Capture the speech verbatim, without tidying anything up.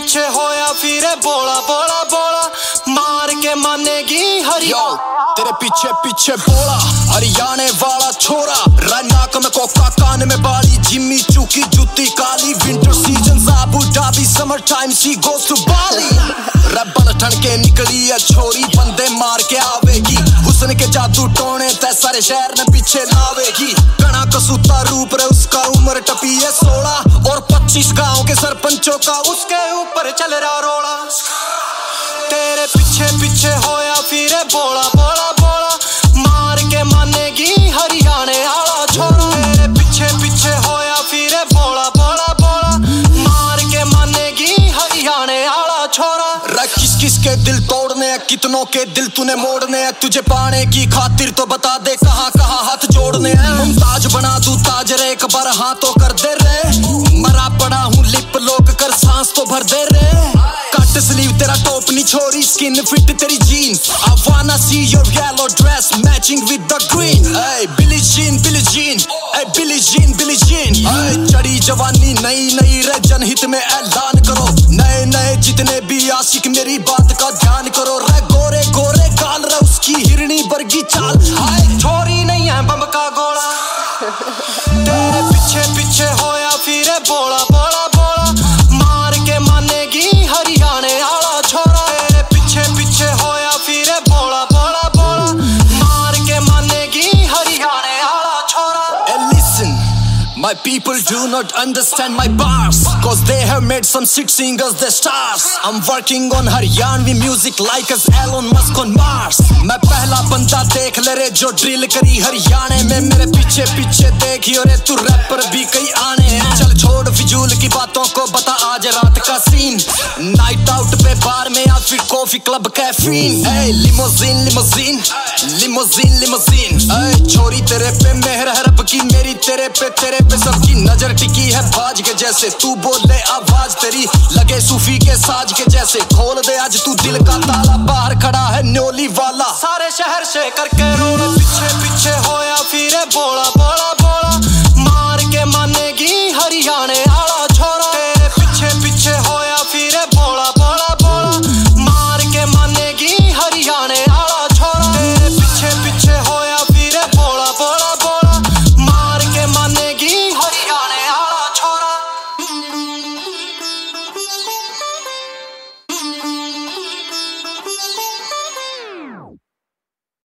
पीछे होया फिर बोला बोला बोला मार के मानेगी हरियाणा। तेरे पीछे पीछे बोला हरियाणे वाला छोरा, नाक में कोका कान में बाली, जिम्मी चूकी जूती काली, winter season Abu Dhabi, summer time she goes to Bali. रब्बल ठन के निकली है छोरी, बंदे मार के आवेगी, हुस्न के जादू टोने ते सारे शहर में पीछे लावेगी। कणा कसूता रूप रे उसका, उम्र टपी है सोलह और पच्चीस गाँव के सरपंचों का उसके ऊपर चल रहा रोड़ा। तेरे पीछे पीछे होया फिर बोला बोला बोला मार के मानेगी हरियाणे वाला छोरा। तेरे पीछे पीछे होया फिर बोला बोला बोला मार के मानेगी हरियाणे वाला छोरा। किस किस के दिल तोड़ने हैं, कितनों के दिल तूने मोड़ने हैं, तुझे पाने की खातिर तो बता दे कहाँ कहाँ हाथ जोड़ने हैं। मुमताज बना दूं ताज रे, एक बार हाँ तो कर दे रे, मरा पड़ा हूँ लिप लोक कर सांस तो भर दे रे। कट स्लीव तेरा टॉप नहीं छोरी, स्किन फिट तेरी jean, I wanna see your yellow dress matching with the green। hey Billie Jean Billie Jean hey Billie Jean Billie Jean hey चढ़ी जवानी नई नई रे, जनहित में ऐलान करो, नए नए जितने भी आशिक मेरी बात का ध्यान करो रे। गोरे गोरे गाल रे उसकी हिरनी बरगी चाल, हाय छोरी नहीं है बम का गोला। तेरे पीछे पीछे होया फिर बोला बोला बोला मार के मानेगी हरियाणे वाला छोरा। तेरे पीछे पीछे होया फिर बोला बोला बोला मार के मानेगी हरियाणे वाला छोरा। Hey listen, my people do not understand my bars, cause they have made some shit singers the stars। I'm working on Haryanvi music like as Elon Musk on Mars। मैं पहला बंदा देख ले रे जो ड्रिल करी हरियाणे में, मेरे पीछे पीछे देखियो रे तू रैपर भी कई आने हैं। चल छोड़ फिजूल की बातों को, बता आज रात का सीन, नाइट आउट पे बार में या फिर coffee club caffeine. hey limousine limousine limousine limousine hey छोरी तेरे पे मेहर है रब की, मेरी तेरे पे तेरे पे सबकी नजर टिकी है बाज के जैसे, तू बोले आवाज तेरी लगे सूफी के साज के जैसे। खोल दे आज तू दिल का ताला, बाहर खड़ा है न्योली वाला, सारे शहर से कर